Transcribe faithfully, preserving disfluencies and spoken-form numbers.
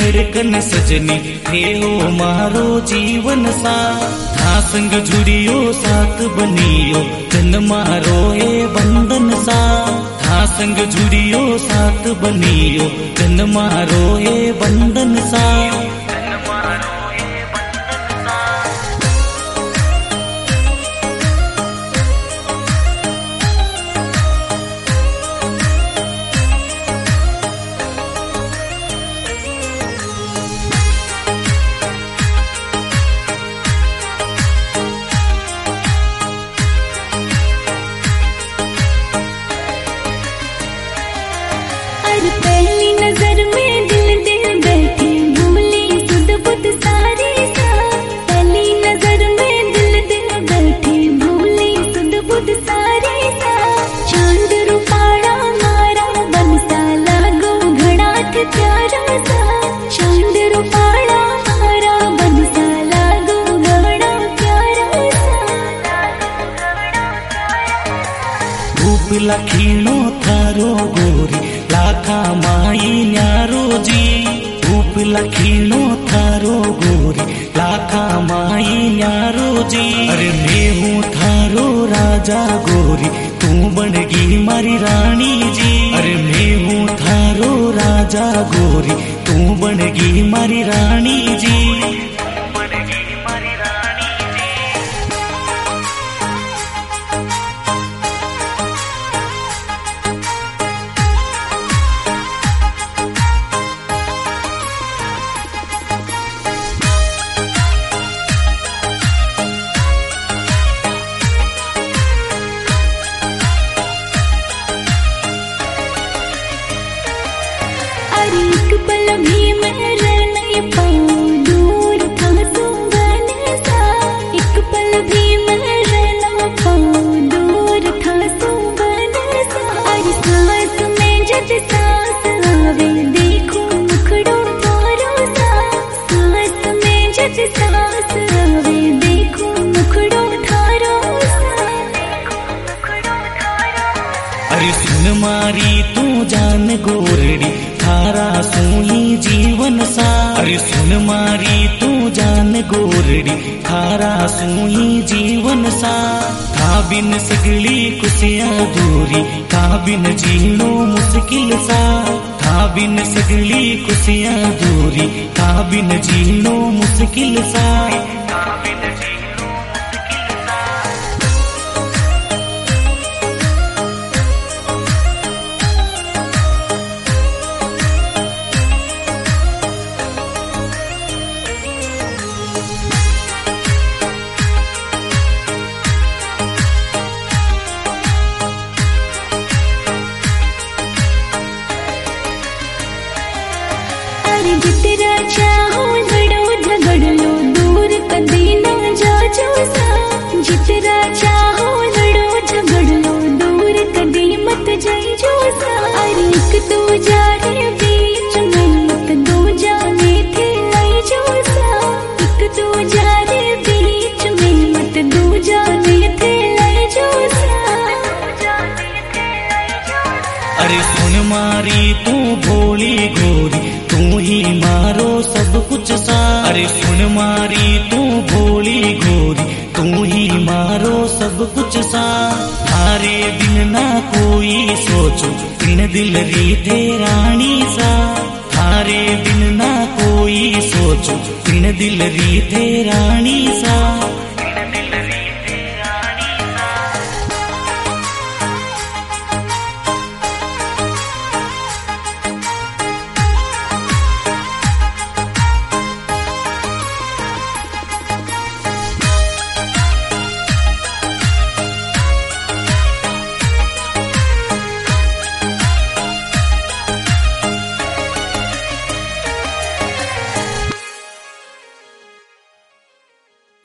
धड़कन सजनी थे हो मारो जीवन सा था संग जुड़ियो साथ बनियो जन मारो हे बंधन सा था संग जुड़ियो साथ बनियो जन मारो हे बंधन सा पहली नजर में दिल दिल बैठी भूली सुध बुध सारी सा पहली नजर में दिल दिल बैठी भूली सुध बुध सारी सा चांद रूपाड़ा मारा बनसा लागो घड़ाट प्यारा सा चांद रूपाड़ा मारा बनसा लागो घड़ा प्यारा सा रूप लखीनो थारो गोरी लाखा माई न्यारो जी रूप लखीनो थारो गोरी लाखा माई न्यारो जी अरे मैं हूँ थारो राजा गोरी तू बनगी मारी रानी जी अरे मैं हूँ थारो राजा गोरी तू बनगी मारी रानी जी एक पल भी मैं रह नहीं पाऊं दूर था तू बने सा एक पल भी मैं रह ना पाऊं दूर था तू बने सा अरे सांस में जब सांस आवे देखो मुखड़ो थारो सा सांस में जब सांस आवे देखो मुखड़ो थारो सा अरे सुन मारी तू जान गोरड़ी थारा सोही जीवन सा अरे सुन मारी तू जान गोरड़ी थारा सोही जीवन सा था बिन सगली कुसिया दूरी था बिन जीनो मुश्किल सा था बिन सगली कुसिया दूरी था बिन जीनो मुश्किल सा जितना चाहो लड़ो झगड़ लो दूर कभी ना जाओ सा जितना चाहो लड़ो झगड़ लो दूर कभी मत जाइयो सा अरे एक दो जाने बीच में एक दो जाने थे लाई जो सा एक दो जाने बीच में मत दो जाने थे लाई जो सा अरे सुन मारी तू भोली गोरी तू ही मारो सब कुछ सा अरे सुन मारी तू भोली गोरी तू ही मारो सब कुछ सा थारे बिन ना कोई सोचो इन दिल री थे रानी सा थारे बिन ना कोई सोचो इन दिल री थे रानी सा